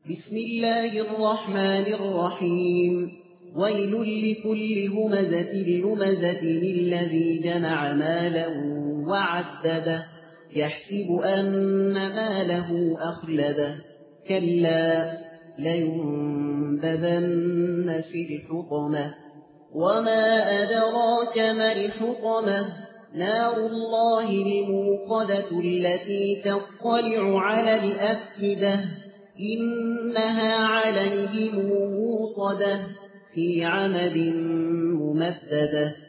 بسم الله الرحمن الرحيم ويل لكل همزة لمزة الذي جمع مالا وعدده يحسب أن ماله أخلده كلا لينبذن في الحطمة وما أدراك ما الحطمة نار الله الموقدة التي تطلع على الأفئدة إنها عليهم موصدة في عمد ممددة